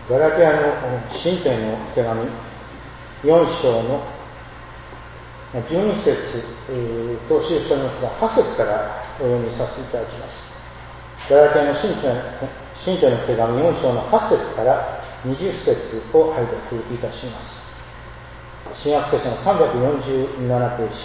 ガラテヤの信徒への手紙4章の12節と記しておりますが、8節からお読みさせていただきます。ガラテヤの信徒への手紙4章の8節から20節を拝読いたします。新約聖書の347ページ。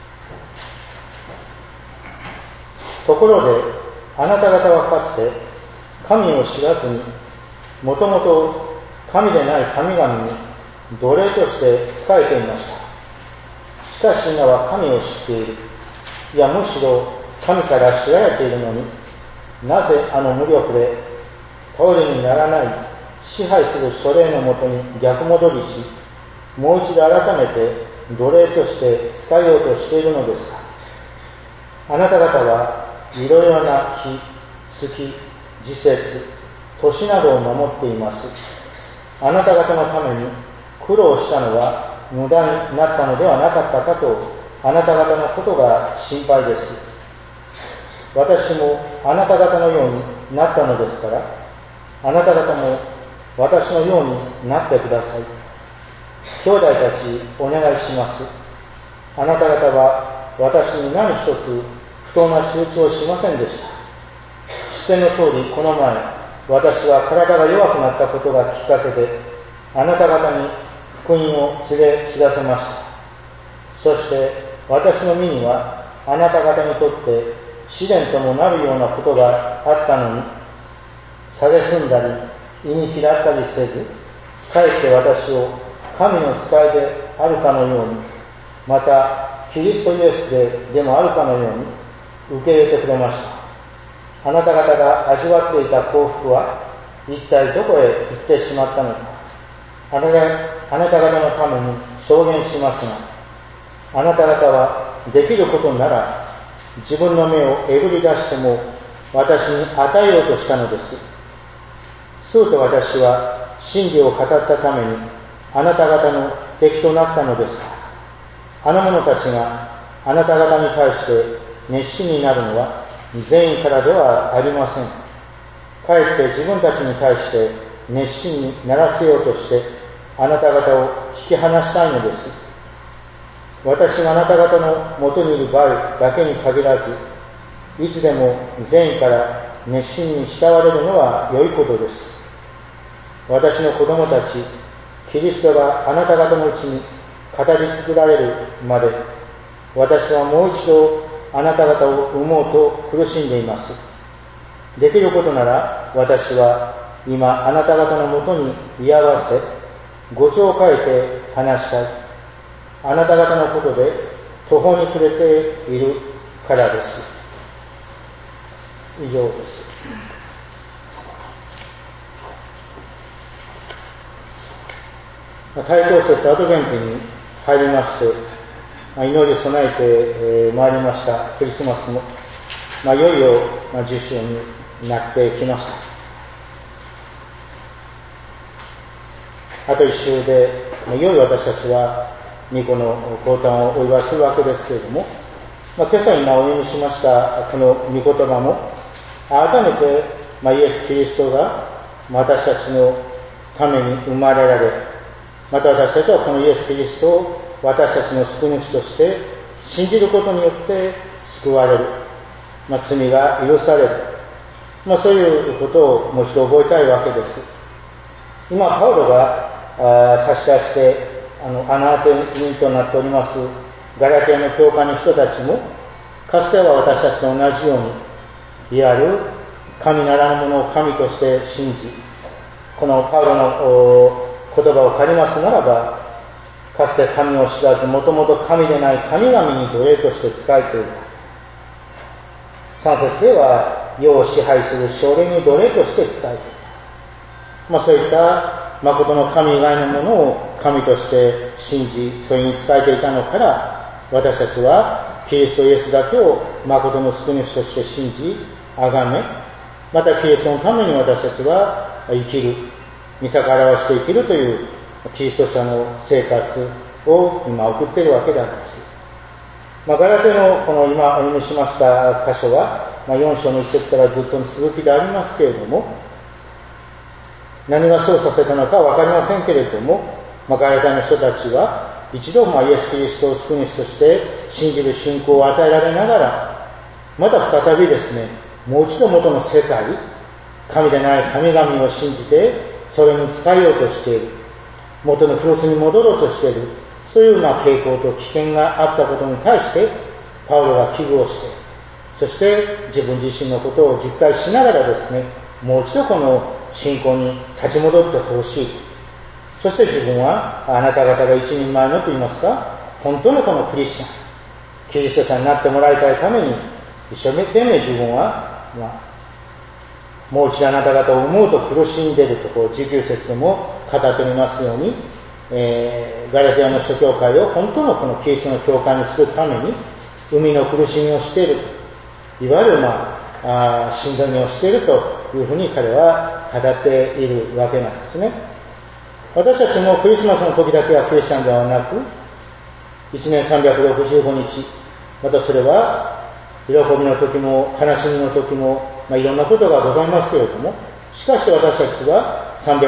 ところで、あなた方はかつて神を知らずに、もともと神でない神々に奴隷として仕えていました。しかし今は神を知っている。いや、むしろ神から知られているのに、なぜあの無力で頼りにならない支配する書類のもとに逆戻りし、もう一度改めて奴隷として仕えようとしているのですか。あなた方はいろいろな日、月、時節、年などを守っています。あなた方のために苦労したのは無駄になったのではなかったかと、あなた方のことが心配です。私もあなた方のようになったのですから、あなた方も私のようになってください。兄弟たち、お願いします。あなた方は私に何一つ不当な仕打ちをしませんでした。知っての通り、この前、私は体が弱くなったことがきっかけで、あなた方に福音を告げ知らせました。そして私の身にはあなた方にとって試練ともなるようなことがあったのに、蔑んだり忌み嫌ったりせず、かえって私を神の使いであるかのように、またキリストイエスでもあるかのように受け入れてくれました。あなた方が味わっていた幸福は一体どこへ行ってしまったのか。あなた方のために証言しますが、あなた方はできることなら自分の目をえぐり出しても私に与えようとしたのです。そうと私は真理を語ったためにあなた方の敵となったのですから。あの者たちがあなた方に対して熱心になるのは善意からではありません。かえって自分たちに対して熱心にならせようとしてあなた方を引き離したいのです。私があなた方のもとにいる場合だけに限らず、いつでも善意から熱心に慕われるのは良いことです。私の子供たち、キリストがあなた方のうちに語り作られるまで、私はもう一度あなた方を産もうと苦しんでいます。できることなら私は今あなた方のもとに居合わせ、語調を変えて話したい。あなた方のことで途方に暮れているからです。以上です。対抗節アドベントに入りまして、祈り備えてまいりましたクリスマスも、いよいよ10週になってきました。あと1週でいよいよ私たちは御子の降誕をお祝いするわけですけれども、今朝今お読みしましたこの御言葉も改めてイエス・キリストが私たちのために生まれられ、また私たちはこのイエス・キリストを私たちの救い主として信じることによって救われる、罪が許される、そういうことをもう一度覚えたいわけです。今パウロが差し出してアナテミとなっておりますガラテヤの教会の人たちも、かつては私たちと同じように、いわゆる神ならぬものを神として信じ、このパウロの言葉を借りますならば、かつて神を知らず、もともと神でない神々に奴隷として仕えていた。3節では世を支配する将令に奴隷として仕えていた。そういった誠の神以外のものを神として信じ、それに仕えていたのから、私たちはキリストイエスだけを誠の救い主として信じ、崇め、またキリストのために私たちは生きる、御逆らわして生きるというキリスト者の生活を今送っているわけであります。ガラテヤのこの今お読みしました箇所は、4章の1節からずっと続きでありますけれども、 何がそうさせたのかわかりませんけれども、ガラテヤの人たちは一度イエス・キリストを救い主として信じる信仰を与えられながら、また再びですね、もう一度元の世界、神でない神々を信じてそれに仕えようとしている、元の古巣に戻ろうとしている、そういう傾向と危険があったことに対してパウロが危惧をして、そして自分自身のことを実感しながらですね、もう一度この信仰に立ち戻ってほしい。そして自分はあなた方が一人前のと言いますか、本当のこのクリスチャン、キリスト者になってもらいたいために一生懸命自分は、もう一度あなた方を思うと苦しんでいるところ、19節でも語っておりますように、ガラテヤの諸教会を本当のこのキリストの教会にするために生みの苦しみをしている、いわゆるしんどみをしているというふうに彼は語っているわけなんですね。私たちもクリスマスの時だけはクリスチャンではなく、1年365日、またそれは喜びの時も悲しみの時も、いろんなことがございますけれども、しかし私たちは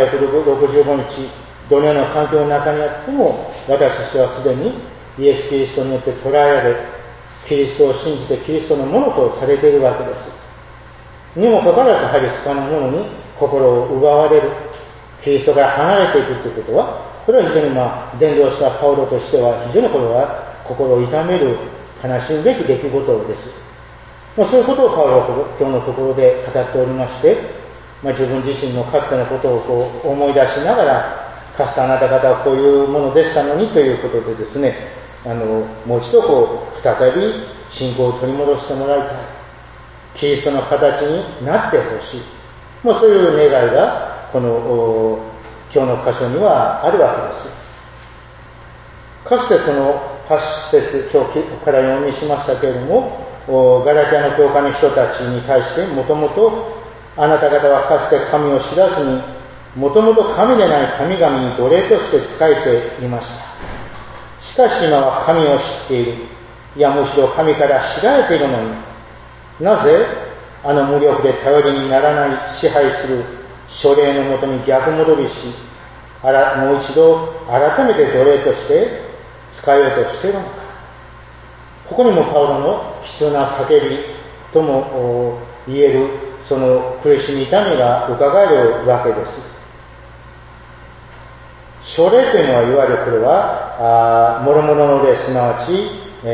365日どのような環境の中にあっても、私たちはすでにイエス・キリストによって捉えられ、キリストを信じてキリストのものとされているわけです。にもかかわらず、やはり他のものに心を奪われる、キリストから離れていくということは、これは非常に伝道したパウロとしては非常にこれは心を痛める悲しむべき出来事です。そういうことをパウロは今日のところで語っておりまして、自分自身のかつてのことを思い出しながら、かつてあなた方はこういうものでしたのにということでですね、もう一度再び信仰を取り戻してもらいたい。キリストの形になってほしい。そういう願いがこの今日の箇所にはあるわけです。かつてその8節、今日から読みしましたけれども、ガラテヤの教会の人たちに対して、もともとあなた方はかつて神を知らずに、もともと神でない神々に奴隷として仕えていました。しかし今は神を知っている。いやむしろ神から知られているのに、なぜ無力で頼りにならない支配する書類のもとに逆戻りし、もう一度改めて奴隷として使えようとしているのか。ここにもパウロの悲痛な叫びとも言えるその苦しみ痛みが伺えるわけです。書類というのはいわゆるこれは諸々の例、すなわち、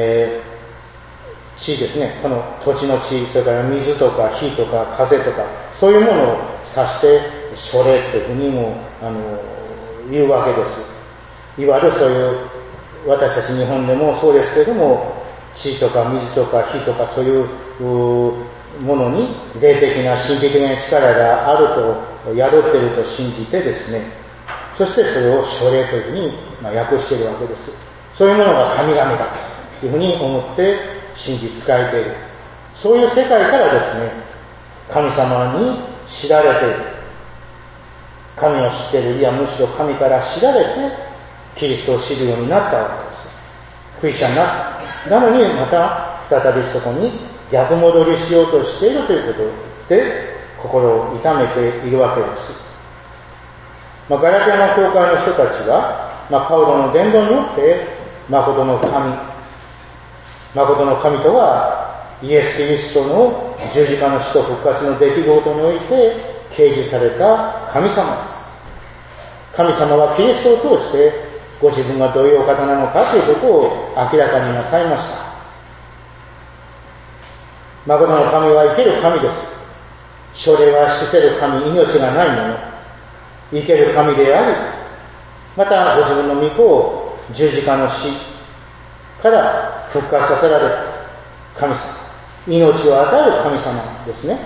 地ですね。この土地の地、それから水とか火とか風とか、そういうものを指して書類というふうにも言うわけです。いわゆるそういう私たち日本でもそうですけれども、地とか水とか火とかそういうものに霊的な神的な力があると宿っていると信じてですね、そしてそれを書類というふうに訳しているわけです。そういうものが神々だというふうに思って信じ仕えている。そういう世界からですね、神様に知られている。神を知っている、いやむしろ神から知られてキリストを知るようになったわけです。クリスチャンなのにまた再びそこに逆戻りしようとしているということで心を痛めているわけです。ガラテヤの教会の人たちは、パウロの伝道によって誠の神とはイエス・キリストの十字架の死と復活の出来事において掲示された神様です。神様はキリストを通してご自分がどういうお方なのかということを明らかになさいました。誠の神は生ける神です。書類は死せる神、命がないもの、生ける神であり、またご自分の御子を十字架の死から復活させられた神様、命を与える神様ですね。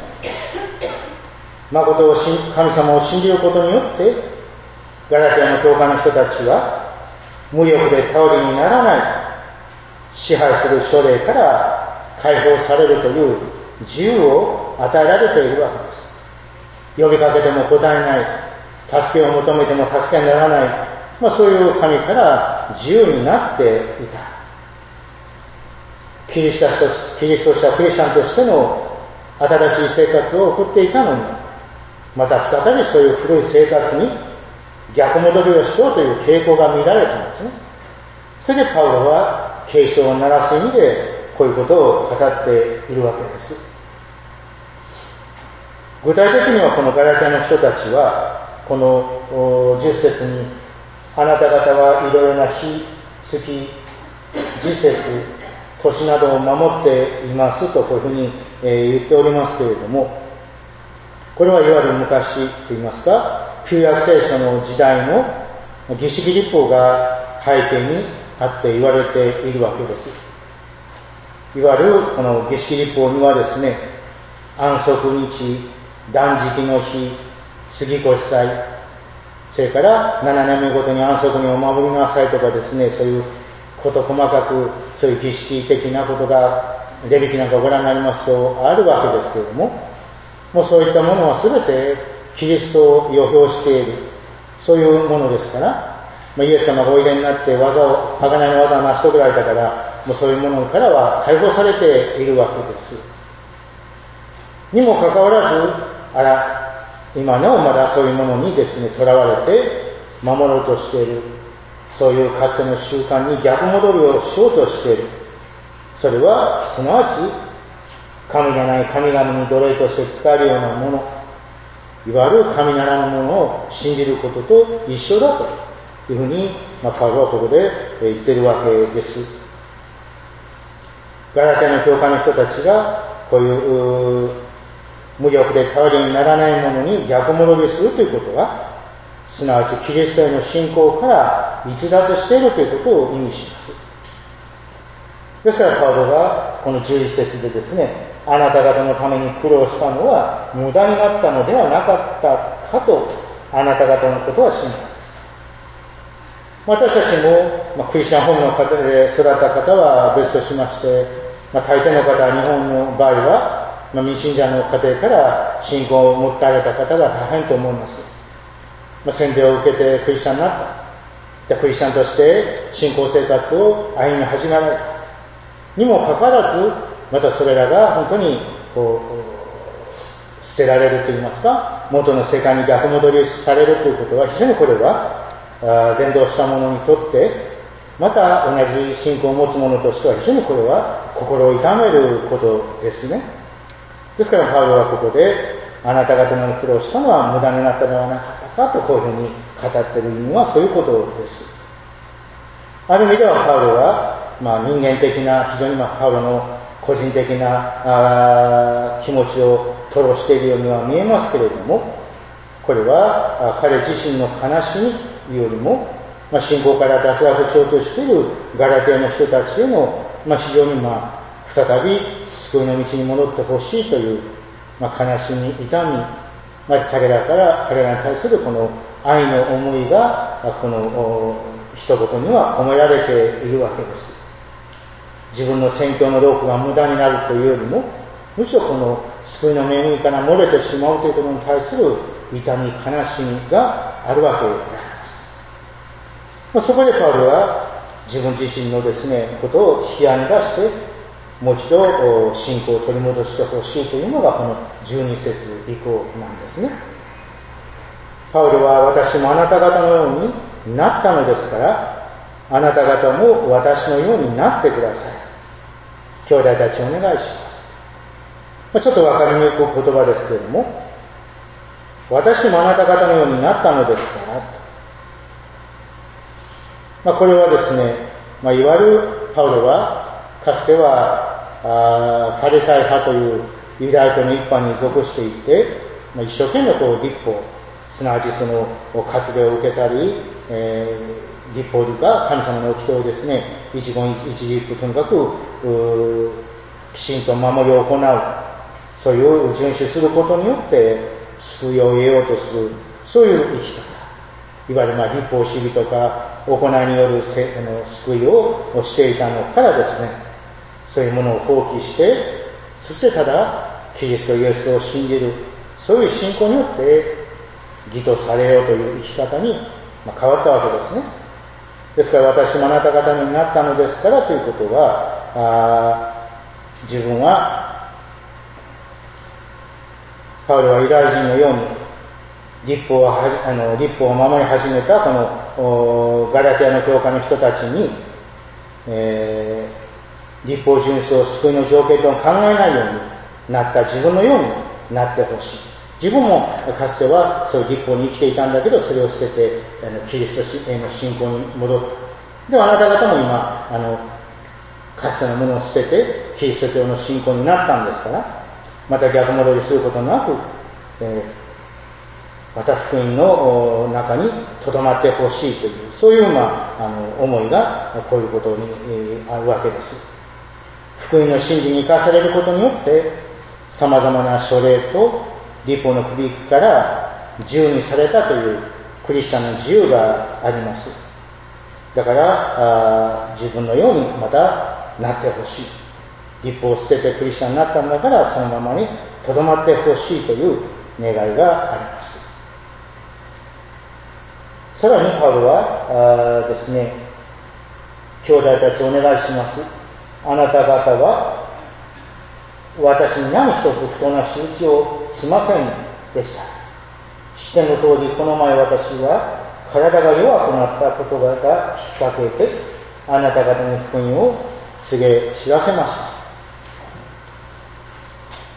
誠を神様を信じることによってガラテヤの教会の人たちは無力で頼りにならない支配する書類から解放されるという自由を与えられているわけです。呼びかけても答えない、助けを求めても助けにならない、そういう神から自由になっていた。キリスト者クリスチャンとしての新しい生活を送っていたのに、 また再びそういう古い生活に逆戻りをしようという傾向が見られたんですね。それでパウロは警鐘を鳴らす意味でこういうことを語っているわけです。具体的にはこのガラテヤの人たちはこの10節にあなた方はいろいろな日、月、時節、年などを守っていますとこういうふうに言っておりますけれども、これはいわゆる昔と言いますか、旧約聖書の時代の儀式立法が背景にあって言われているわけです。いわゆるこの儀式立法にはですね、安息日、断食の日、杉越祭、それから7年目ごとに安息にお守りなさいとかですね、そういうこと細かくそういう儀式的なことがレビ記なんかご覧になりますとあるわけですけれども、もうそういったものは全てキリストを予表している、そういうものですから、イエス様がおいでになって贖いの技を成し遂げられたから、もうそういうものからは解放されているわけです。にもかかわらず、今なおまだそういうものにですね、囚われて守ろうとしている、そういうかつての習慣に逆戻りをしようとしている。それはすなわち神がない神々に奴隷として使えるようなもの、いわゆる神ならぬものを信じることと一緒だというふうに、パウロはここで言っているわけです。ガラテヤの教会の人たちがこういう無力で頼りにならないものに逆戻りするということは、すなわちキリストへの信仰から逸脱しているということを意味します。ですからパウロがこの11節でですね、あなた方のために苦労したのは無駄になったのではなかったかと、あなた方のことは信じます。私たちも、クリスチャンホームの方で育った方は別としまして、大抵の方は日本の場合は、未信者の家庭から信仰を持たれた方が大変と思います。洗礼を受けてクリスチャンになった。クリスチャンとして信仰生活を歩み始められた。にもかかわらず、またそれらが本当に捨てられるといいますか、元の世界に逆戻りされるということは、非常にこれは伝道した者にとって、また同じ信仰を持つ者としては非常にこれは心を痛めることですね。ですからパウロはここで、あなた方の苦労したのは無駄になったのではなかったかとこういうふうに語っている意味はそういうことです。ある意味ではパウロは、人間的な、非常にパウロの個人的な気持ちを吐露しているようには見えますけれども、これは彼自身の悲しみよりも、信仰から脱落しようとしているガラテヤの人たちへの、非常に再び救いの道に戻ってほしいという、悲しみ、痛み、彼らに対するこの愛の思いがこの一言には込められているわけです。自分の宣教の労苦が無駄になるというよりも、むしろこの救いの恵みから漏れてしまうということに対する痛み、悲しみがあるわけであります。そこでパウロは自分自身のですね、ことを引き合いに出して、もう一度信仰を取り戻してほしいというのがこの12節以降なんですね。パウロは私もあなた方のようになったのですから、あなた方も私のようになってください。兄弟たちお願いします。ちょっとわかりにくい言葉ですけれども、私もあなた方のようになったのですからと。これはですね、いわゆるパウロはかつてはファリサイ派というユダヤ教の一派に属していて、一生懸命立法、すなわちその割礼を受けたり、立法が神様の掟をですね、一言一字とにかくきちんと守りを行う、そういう遵守することによって救いを得ようとする、そういう生き方、いわゆる立法主義とか行いによる救いをしていたのからですね、そういうものを放棄して、そしてただキリストイエスを信じる、そういう信仰によって義とされようという生き方に変わったわけですね。ですから私もあなた方になったのですからということは、自分はパウロはユダヤ人のように律法を守り始めたこのガラテヤの教会の人たちに、律法遵守を救いの条件と考えないようになった自分のようになってほしい。自分もかつてはそういう律法に生きていたんだけど、それを捨ててキリストへの信仰に戻った。ではあなた方も今かつてのものを捨ててキリスト教の信仰になったんですから、また逆戻りすることなく、また福音の中に留まってほしいという、そういう思いがこういうことにあるわけです。福音の真理に生かされることによって様々な書類と律法の首から自由にされたというクリスチャンの自由があります。だから自分のようにまたなってほしい。律法を捨ててクリスチャンになったんだから、そのままに留まってほしいという願いがあります。さらにパウロはですね、兄弟たちお願いします。あなた方は私に何一つ不当な仕打ちをしませんでした。知っての通り、この前私は体が弱くなったことがきっかけであなた方に福音を告げ知らせました。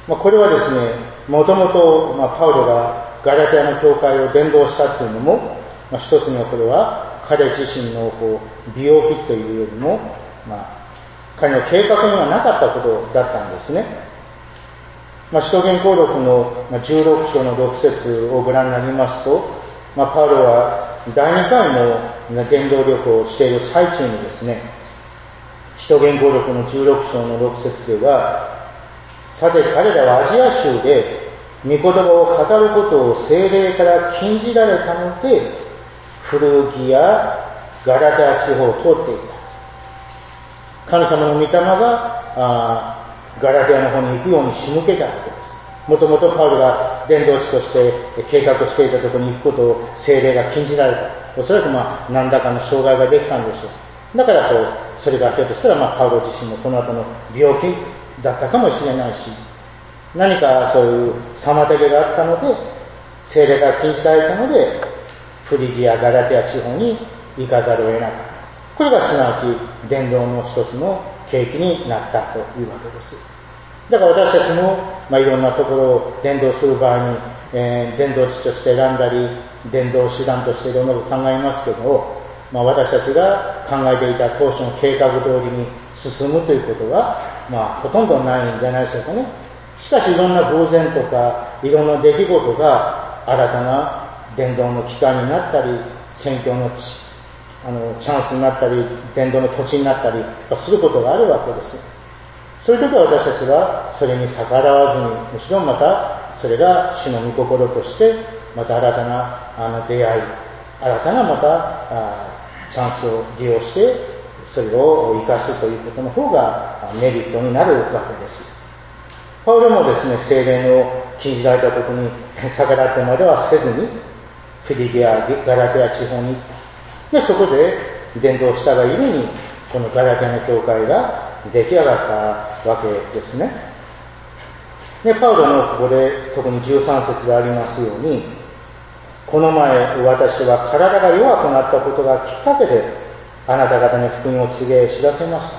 これはですね、もともとパウロがガラテヤの教会を伝道したというのも、一つにはこれは彼自身の病気というよりも、彼の計画にはなかったことだったんですね。使徒言行録の16章の6節をご覧になりますと、パウロは第2回の伝道旅行をしている最中にですね、使徒言行録の16章の6節では、さて彼らはアジア州で御言葉を語ることを聖霊から禁じられたので、フルギア、ガラテヤ地方を通っていた。神様の御霊がガラテヤの方に行くように仕向けたわけです。もともとパウロが伝道師として計画していたところに行くことを聖霊が禁じられた。おそらく何らかの障害ができたんでしょう。だからそれがひょっとしたらパウロ自身もこの後の病気だったかもしれないし、何かそういう妨げがあったので、聖霊が禁じられたので、フリギア・ガラテヤ地方に行かざるを得なかった。これがすなわち伝道の一つの契機になったというわけです。だから私たちも、いろんなところを伝道する場合に、伝道地として選んだり、伝道手段としていろんなことを考えますけど、私たちが考えていた当初の計画通りに進むということは、ほとんどないんじゃないでしょうかね。しかしいろんな偶然とか、いろんな出来事が新たな伝道の機会になったり、宣教のチャンスになったり、伝道の土地になったりすることがあるわけです。そういう時は私たちはそれに逆らわずに、むしろまたそれが主の御心として、また新たな出会い、新たなまたチャンスを利用して、それを生かすということの方がメリットになるわけです。パウロもですね、聖霊の禁じられたことに逆らってまではせずに、フリギア・ガラテヤ地方に行った。で、そこで伝道したがゆえに、このガラテヤの教会が出来上がったわけですね。で、パウロのここで特に13節でありますように、この前私は体が弱くなったことがきっかけで、あなた方に福音を告げ知らせました。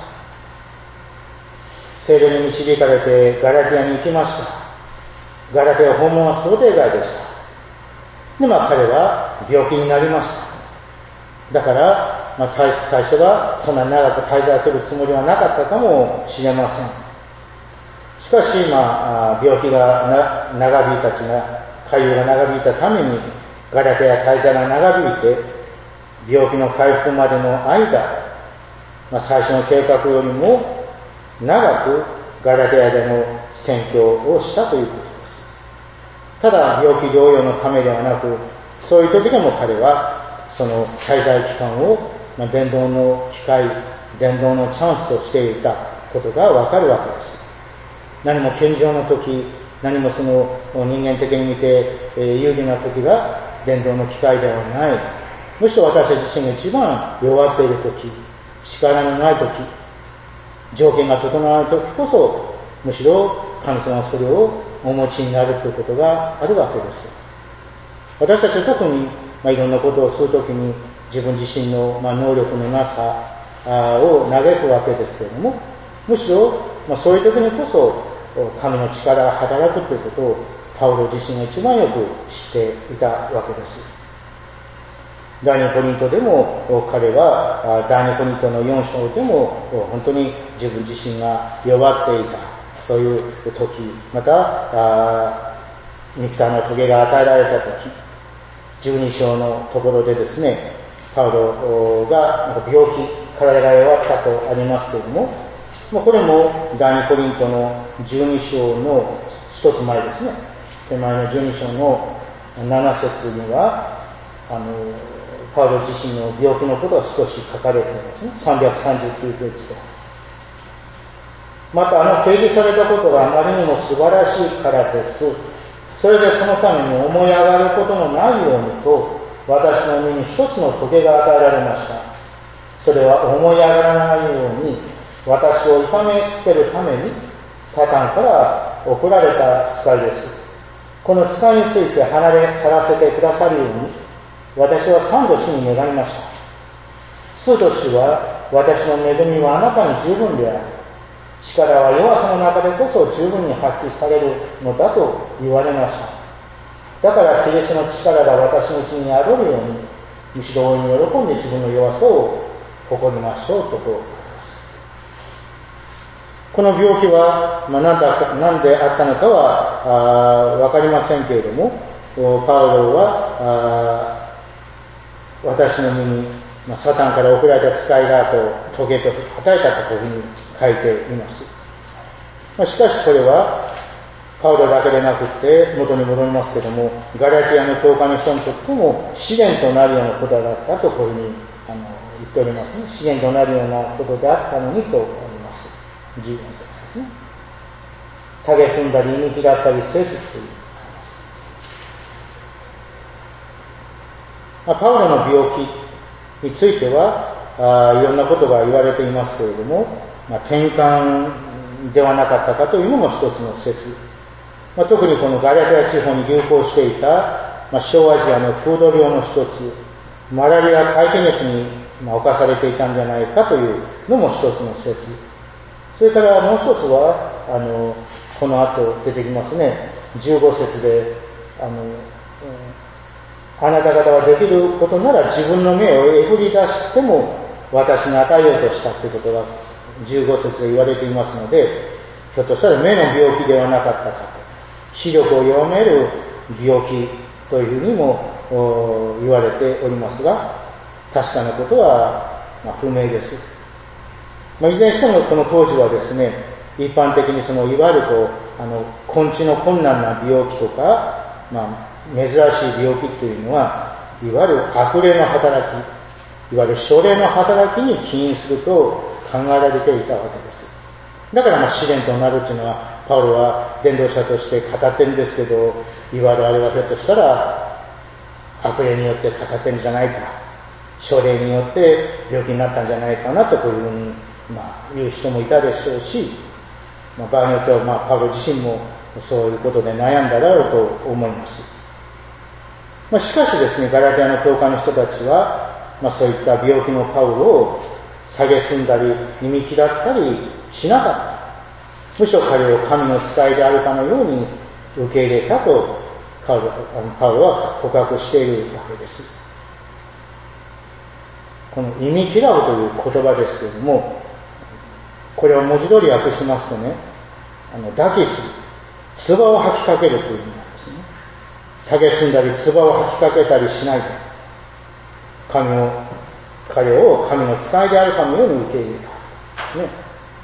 聖霊に導かれてガラテヤに行きました。ガラテヤ訪問は想定外でした。で、彼は病気になりました。だから、最初はそんなに長く滞在するつもりはなかったかもしれません。しかし、病気が長引いた潰瘍が長引いたために、ガラテヤ滞在が長引いて、病気の回復までの間、最初の計画よりも長くガラテヤでの宣教をしたということです。ただ病気療養のためではなく、そういう時でも彼はその滞在期間を伝道の機会、伝道のチャンスとしていたことがわかるわけです。何も健常の時、何もその人間的に見て有利な時が伝道の機会ではない。むしろ私自身が一番弱っている時、力のない時、条件が整わない時こそ、むしろ神様はそれをお持ちになるということがあるわけです。 私たちは特に、いろんなことをするときに自分自身の、能力のなさを嘆くわけですけれども、むしろ、そういう時にこそ神の力が働くということをパウロ自身が一番よく知っていたわけです。第二コリントでも彼は第二コリントの4章でも本当に自分自身が弱っていた、そういう時、また肉体の棘が与えられた時、12章のところでですね、パウロが病気、体が弱ったとありますけれども、これも第二コリントの12章の一つ前ですね、手前の12章の7節にはパウロ自身の病気のことが少し書かれていますね。339ページで。また掲示されたことがあまりにも素晴らしいからです。それでそのために思い上がることのないようにと、私の身に一つの棘が与えられました。それは思い上がらないように、私を痛めつけるために、サタンから送られた使いです。この使いについて離れ去らせてくださるように、私は3度主に願いました。主と主は、私の恵みはあなたに十分である。力は弱さの中でこそ十分に発揮されるのだと言われました。だからキリストの力が私のうちにあるように、むしろ大いに喜んで自分の弱さを誇りましょうと書かれます。この病気は、何であったのかはわかりませんけれども、パウロは私の身に、サタンから送られた使いが棘と与えたというふうに書いています。しかしこれはパウロだけでなくて元に戻りますけれども、ガラティアの教会の人にとっても試練となるようなことだったとこういうふうに言っておりますね。試練となるようなことであったのにとあります。14節ですね。蔑んだり忌み嫌ったりせずという。パウロの病気についてはいろんなことが言われていますけれども、転換ではなかったかというのも一つの説。特にこのガラテア地方に流行していた、小アジアの風土病の一つ、マラリア怪奇熱に侵されていたんじゃないかというのも一つの説。それからもう一つはこの後出てきますね、15節であなた方はできることなら自分の目をえぐり出しても私に与えようとしたということが15節で言われていますので、ひょっとしたら目の病気ではなかったかと、視力を弱める病気というふうにも言われておりますが、確かなことは不明です。いずれにしてもこの当時はですね、一般的にいわゆる根治の困難な病気とか、珍しい病気というのは、いわゆる悪霊の働き、いわゆる書霊の働きに起因すると考えられていたわけです。だから試練となるというのは、パウロは伝道者として語ってるんですけど、いわゆるあれはひょっとしたら悪霊によって語ってるんじゃないか、書霊によって病気になったんじゃないかなとこういうふうに言う人もいたでしょうし、場合によってはパウロ自身もそういうことで悩んだだろうと思います。しかしですね、ガラテアの教会の人たちは、そういった病気のパウロを蔑んだり忌み嫌ったりしなかった。むしろ彼を神の使いであるかのように受け入れたとパウロは告白しているわけです。この忌み嫌うという言葉ですけれども、これを文字通り訳しますとね、抱きする、唾を吐きかけるという意味なんですね。蔑んだり唾を吐きかけたりしないで、彼を神の使いであるかのように受け入れた。ね。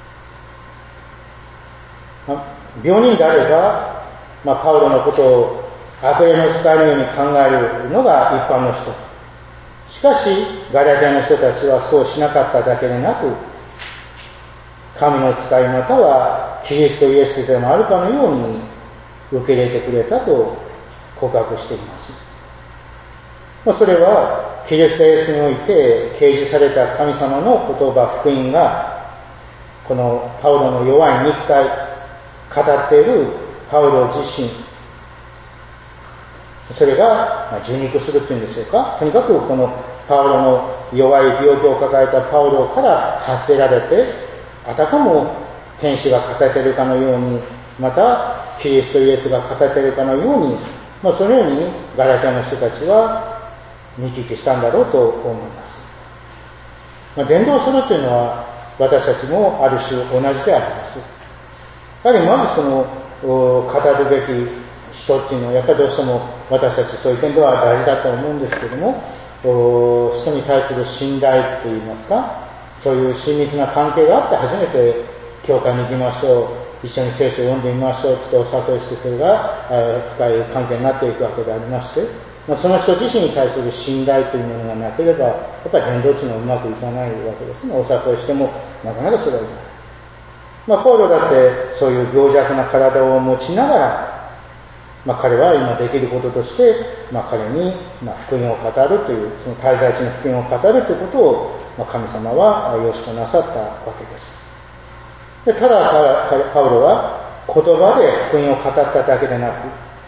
病人であれば、パウロのことを悪霊の使いのように考えるのが一般の人。しかし、ガラテアの人たちはそうしなかっただけでなく、神の使いまたはキリストイエスでもあるかのように受け入れてくれたと告白しています。それはキリストイエスにおいて掲示された神様の言葉、福音がこのパウロの弱い肉体、語っているパウロ自身、 それが受肉するっていうんでしょうか。とにかくこのパウロの弱い病気を抱えたパウロから発せられて、あたかも天使が語っているかのように、またキリストイエスが語っているかのように、そのようにガラテヤの人たちは見聞きしたんだろうと思います。伝道するというのは私たちもある種同じであります。やはりまずその語るべき人っていうのはやっぱりどうしても私たちそういう点では大事だと思うんですけども、人に対する信頼といいますか、そういう親密な関係があって初めて教会に行きましょう、一緒に聖書を読んでみましょうってお誘いして、それが深い関係になっていくわけでありまして、その人自身に対する信頼というものがなければ、やっぱり伝道っていうのはうまくいかないわけですね。お誘いしてもなかなかそれはいかない。パウロだってそういう病弱な体を持ちながら、彼は今できることとして、彼に福音を語るという、その滞在地の福音を語るということを、神様は良しとなさったわけです。で、ただパウロは言葉で福音を語っただけでなく、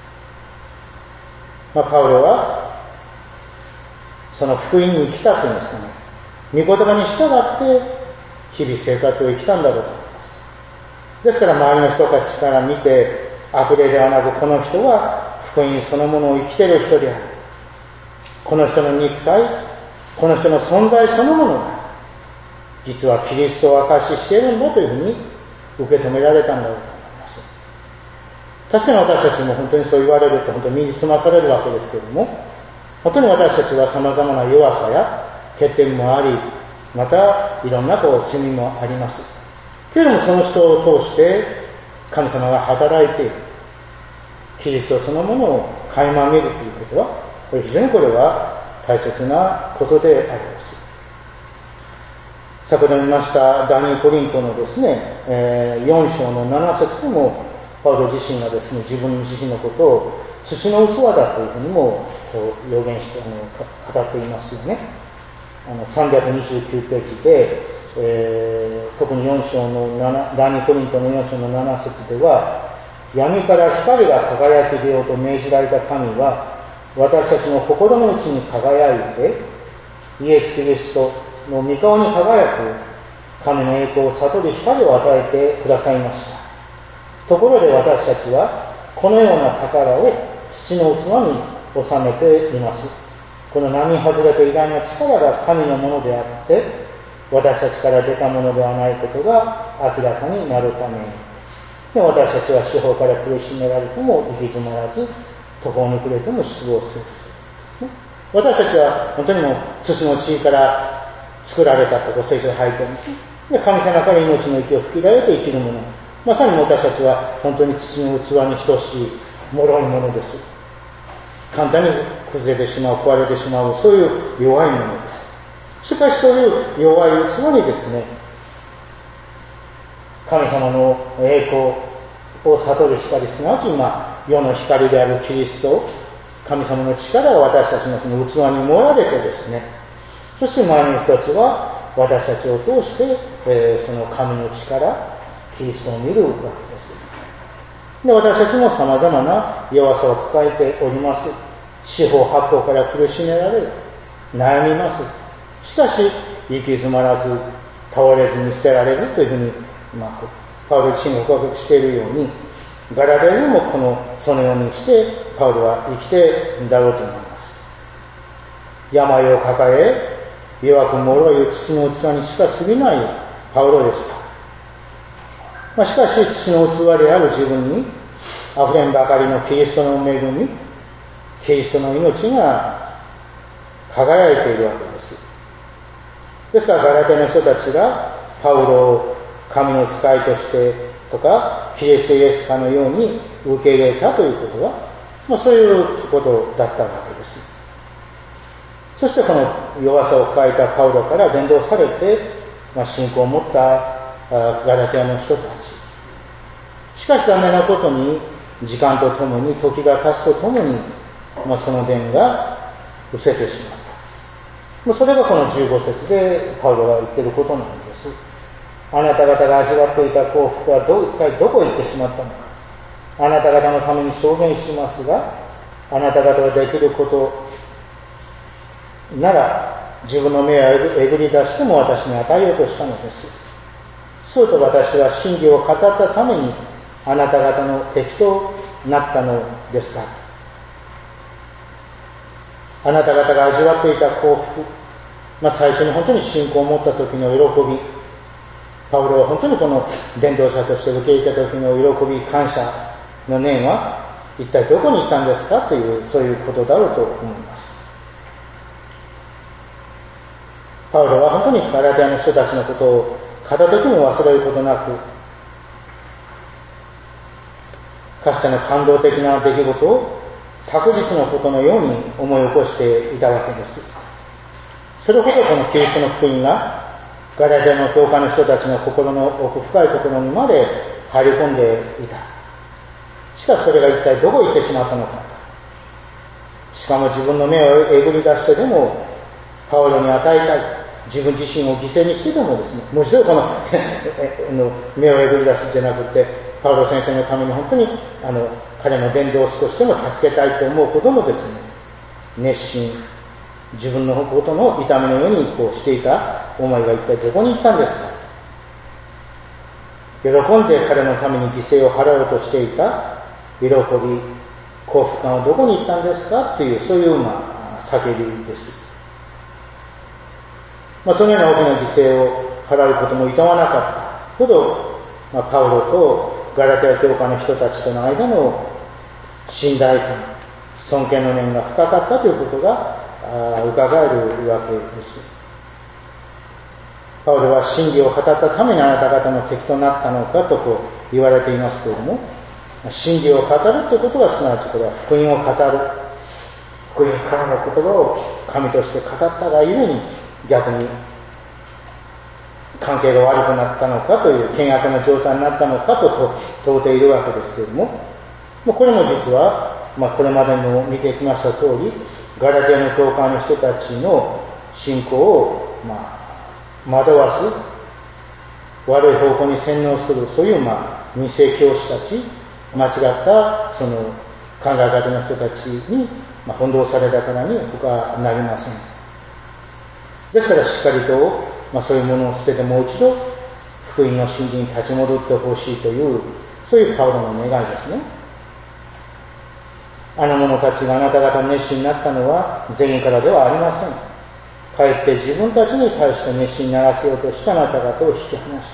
パウロはその福音に生きたというんですかね、御言葉に従って日々生活を生きたんだろうと思います。ですから周りの人たちから見て悪霊ではなく、この人は福音そのものを生きている人である、この人の肉体、この人の存在そのものが実はキリストを証ししているんだというふうに受け止められたんだろうと思います。確かに私たちも本当にそう言われると本当に身につまされるわけですけれども、本当に私たちは様々な弱さや欠点もあり、またいろんな罪もあります。けれどもその人を通して神様が働いている、キリストそのものを垣間見るということは、非常にこれは大切なことであります。先ほど見ました第2コリントのですね、4章の7節でもパウロ自身がですね、自分自身のことを土の器だというふうにも予言して語っていますよね。329ページで、特に4章の第2コリントの4章の7節では、闇から光が輝き出ようと命じられた神は、私たちの心の内に輝いて、イエス・キリストの御顔に輝く神の栄光を悟り光を与えてくださいました。ところで私たちはこのような宝を土の器に収めています。この並外れと偉大な力が神のものであって、私たちから出たものではないことが明らかになるために。で、私たちは司法から苦しめられても行き詰まらず、途方に暮れても失望する。私たちは本当にもう土の地から作られたと聖書が入っています。で、神様から命の息を吹き出て生きるもの。まさに私たちは本当に土の器に等しい脆いものです。簡単に崩れてしまう、壊れてしまう、そういう弱いものです。しかしそういう弱い器にですね、神様の栄光を悟る光、すなわち世の光であるキリスト、神様の力が私たちのその器に盛られてですね、そして前の一つは私たちを通して、その神の力、キリストを見るわけです。で、私たちも様々な弱さを抱えております。四方八方から苦しめられる。悩みます。しかし、行き詰まらず、倒れずに捨てられるというふうに、パウロ自身が告白しているように、ガラテヤにもそのようにして、パウロは生きているんだろうと思います。病を抱え、弱く脆い土の器にしか過ぎないパウロでした。しかし土の器である自分に溢れんばかりのキリストの恵み、キリストの命が輝いているわけです。ですからガラテヤの人たちがパウロを神の使いとしてとかキリストイエスかのように受け入れたということは、そういうことだったわけです。そしてこの弱さを抱えたパウロから伝道されて、信仰を持ったガラテヤの人たち。しかし残念なことに、時間とともに、時が経つとともに、その伝が失せてしまった。それがこの15節でパウロが言っていることなんです。あなた方が味わっていた幸福は一体どこへ行ってしまったのか。あなた方のために証言しますが、 あなた方ができることなら自分の目をえぐり出しても私に与えようとしたのです。そうと私は真理を語ったためにあなた方の敵となったのですか。あなた方が味わっていた幸福、最初に本当に信仰を持った時の喜び、パウロは本当にこの伝道者として受け入れた時の喜び、感謝の念は一体どこに行ったんですかという、そういうことだろうと思います。パウロは本当にガラテヤの人たちのことを片時も忘れることなく、かつての感動的な出来事を昨日のことのように思い起こしていたわけです。それほどこのキリストの福音がガラテヤの教会の人たちの心の奥深いところにまで入り込んでいた。しかしそれが一体どこへ行ってしまったのか。しかも自分の目をえぐり出してでもパウロに与えたい、自分自身を犠牲にしてでもですね、もちろんこの目をえぐり出すんじゃなくて、パウロ先生のために本当に彼の伝道を少しでも助けたいと思うほどのですね、熱心、自分のことの痛みのようにこうしていた思いが一体どこに行ったんですか。喜んで彼のために犠牲を払おうとしていた喜び、幸福感はどこに行ったんですかっていう、そういう叫びです。そのような大きな犠牲を払うことも厭わなかったほど、パウロとガラテヤ教会の人たちとの間の信頼感、尊敬の念が深かったということが伺えるわけです。パウロは真理を語ったためにあなた方の敵となったのかとこう言われていますけれども、真理を語るということはすなわちこれは福音を語る、福音からの言葉を神として語ったがゆえに逆に関係が悪くなったのかという険悪な状態になったのかと問うているわけですけれども、これも実は、これまでにも見てきました通り、ガラテヤの教会の人たちの信仰を、惑わす、悪い方向に洗脳する、そういう偽教師たち、間違ったその考え方の人たちに翻弄されたからに他なりません。ですからしっかりと、そういうものを捨ててもう一度福音の真理に立ち戻ってほしいという、そういうパウロの願いですね。あの者たちがあなた方の熱心になったのは善意からではありません。かえって自分たちに対して熱心にならせようとしたあなた方を引き離した。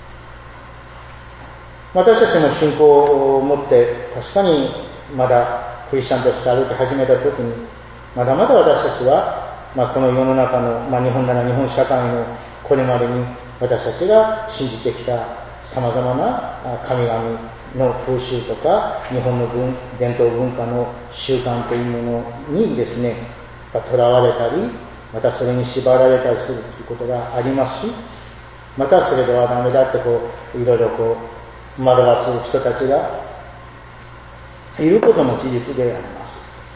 私たちも信仰を持って確かにまだクリスチャンとして歩き始めた時に、まだまだ私たちは、この世の中の、日本なら日本社会のこれまでに私たちが信じてきた様々な神々の風習とか日本の伝統文化の習慣というものにですね、囚われたり、またそれに縛られたりするということがありますし、またそれではダメだっていろいろ惑わす人たちがいることも事実であります。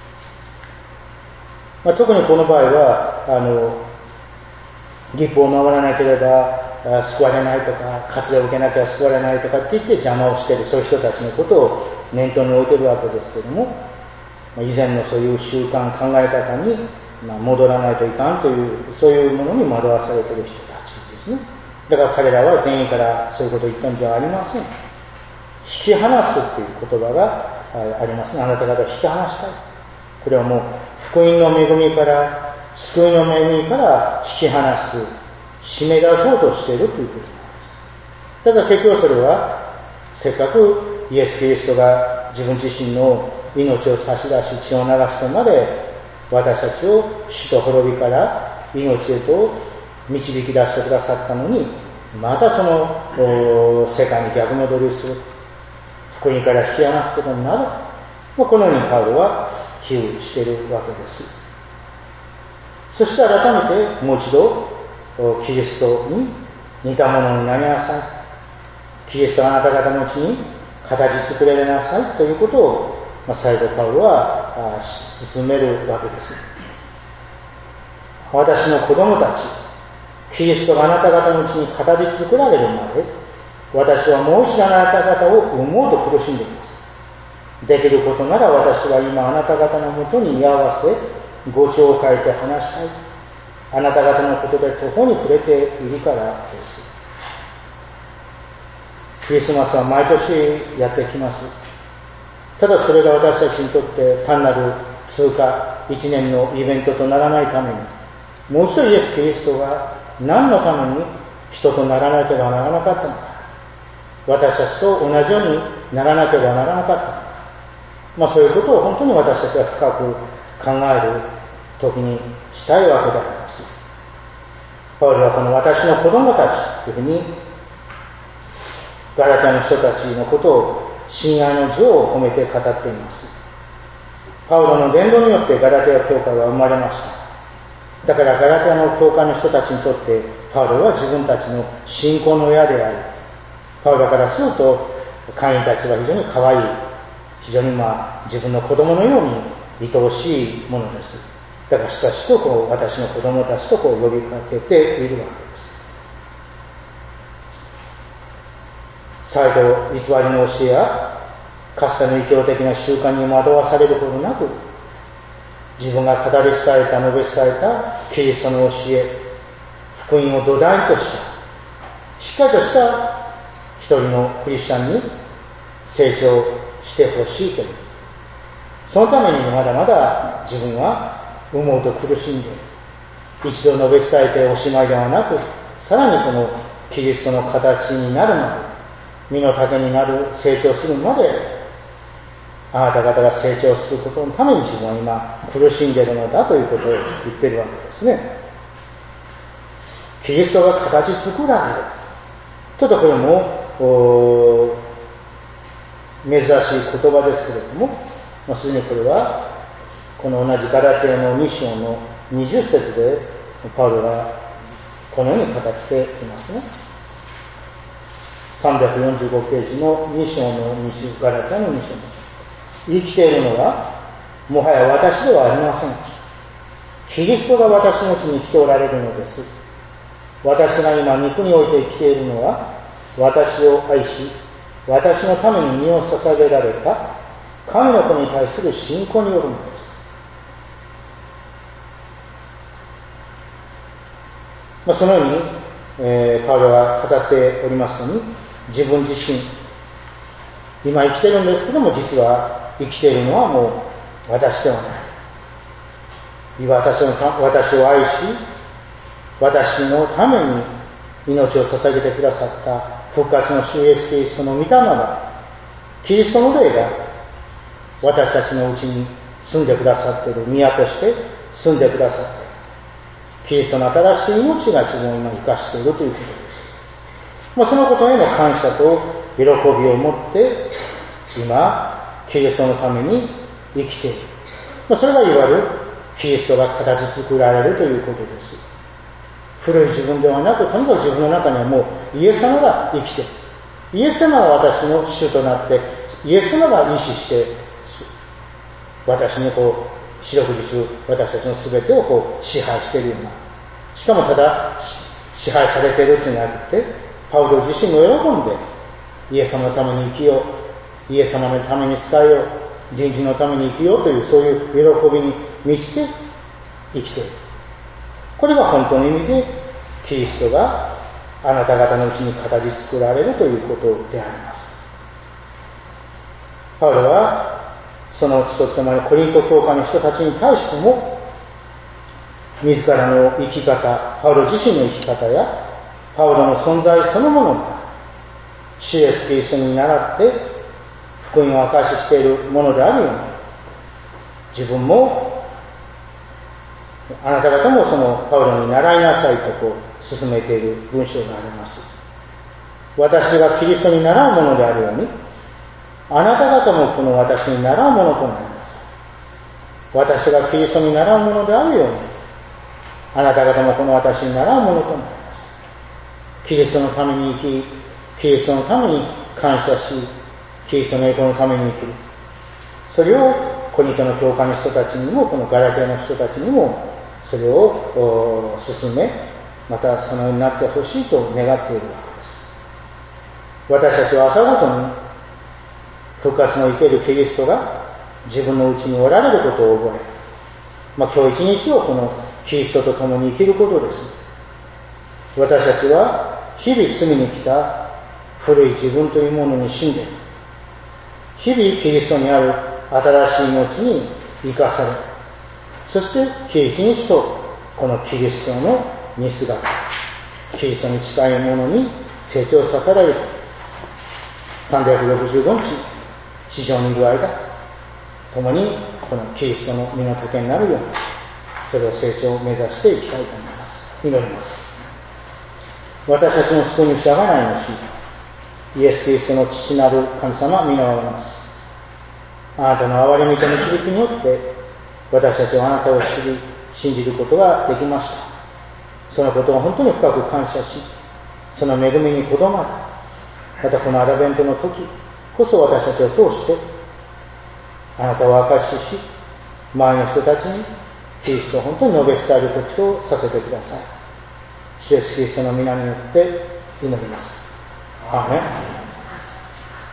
特にこの場合は律法を守らなければ救われないとか、割礼を受けなきゃ救われないとかって言って邪魔をしている、そういう人たちのことを念頭に置いているわけですけれども、以前のそういう習慣、考え方に戻らないといかんという、そういうものに惑わされている人たちですね。だから彼らは善意からそういうことを言ったんじゃありません。引き離すという言葉がありますね。あなた方を引き離したい。これはもう福音の恵みから、救いの恵みから引き離す、締め出そうとしているということなんです。ただ結局それは、せっかくイエス・キリストが自分自身の命を差し出し血を流してまで私たちを死と滅びから命へと導き出してくださったのに、またその世界に逆戻りする、福音から引き離すことになる。このようにパウロは比喩しているわけです。そして改めてもう一度キリストに似たものになりなさい。キリストがあなた方のうちに形作られなさいということを、再度パウロは進めるわけです。私の子供たち、キリストがあなた方のうちに形作られるまで、私はもう一度あなた方を産もうと苦しんでいます。 できることなら私は今あなた方のもとに居合わせ、語調を変えて話したい。あなた方のことで途方に暮れているからです。クリスマスは毎年やってきます。ただそれが私たちにとって単なる通過一年のイベントとならないために、もう一度イエス・キリストが何のために人とならなければならなかったのか、私たちと同じようにならなければならなかったのか、そういうことを本当に私たちは深く考える時にしたいわけであります。パウロはこの私の子供たちというふうにガラテヤの人たちのことを親愛の情を込めて語っています。パウロの伝道によってガラテヤ教会は生まれました。だからガラテヤの教会の人たちにとってパウロは自分たちの信仰の親であり、パウロからすると会員たちは非常に可愛い、非常に自分の子供のように愛おしいものです。だから親しく私の子供たちと呼びかけているわけです。再度偽りの教えやかつての異教的な習慣に惑わされることなく、自分が語り伝えた述べ伝えたキリストの教え、福音を土台としたしっかりとした一人のクリスチャンに成長してほしいという、そのためにまだまだ自分は産もうと苦しんで、一度述べ伝えておしまいではなく、さらにこのキリストの形になるまで、身の丈になる、成長するまで、あなた方が成長することのために自分は今苦しんでいるのだということを言っているわけですね。キリストが形作られる。ちょっとこれも珍しい言葉ですけれども、すでにこれはこの同じガラテヤの2章の20節でパウロがこのように語っていますね。345ページの2章の20、ガラテヤの2章の生きているのはもはや私ではありません。キリストが私のうちに生きておられるのです。私が今肉において生きているのは、私を愛し私のために身を捧げられた神の子に対する信仰によるのです。そのように、パウロは語っておりますのに、自分自身今生きているんですけども、実は生きているのはもう私ではない。私を愛し私のために命を捧げてくださった復活の主イエスキリストの御霊が、キリストの霊が私たちのうちに住んでくださっている、宮として住んでくださっている、キリストの新しい命が自分を今生かしているということです。そのことへの感謝と喜びを持って今キリストのために生きている。それがいわゆるキリストが形作られるということです。古い自分ではなく、とにかく自分の中にはもうイエス様が生きて、イエス様が私の主となって、イエス様が意志して私に四六時中私たちの全てを支配しているような、しかもただ支配されているというのではなくて、パウロ自身も喜んでイエス様のために生きよう、イエス様のために使えよう、人事のために生きようという、そういう喜びに満ちて生きている。これが本当の意味でキリストがあなた方のうちに形作られるということであります。パウロはその一つ手前のコリント教会の人たちに対しても、自らの生き方、パウロ自身の生き方やパウロの存在そのものが主イエスキリストに倣って福音を証ししているものであるように、自分もあなた方もそのパウロに習いなさいと進めている文章があります。私がキリストに習うものであるように、あなた方もこの私に習うものとなります。私がキリストに習うものであるように、あなた方もこの私に習うものとなります。キリストのために生き、キリストのために感謝し、キリストの栄光のために生きる。それをコリントの教会の人たちにも、このガラテヤの人たちにもそれを進め、またそのようになってほしいと願っているわけです。私たちは朝ごとに復活の生けるキリストが自分のうちにおられることを覚え、今日一日をこのキリストと共に生きることです。私たちは日々罪に来た古い自分というものに死んで、日々キリストにある新しい命に生かされ、そして日一日とこのキリストの似姿、キリストに近いものに成長させられる。365日地上にいる間、共にこのキリストの身の丈になるように、それを成長を目指していきたいと思います。祈ります。私たちの救い主、贖い主、イエス・キリストの父なる神様、皆をます。あなたの憐れみと導きによって、私たちはあなたを知り、信じることができました。そのことを本当に深く感謝し、その恵みにとどまる。またこのアドベントの時こそ私たちを通して、あなたを証しし、周りの人たちにキリストを本当に述べ伝える時とさせてください。主イエスキリストの皆によって祈ります。アーメン。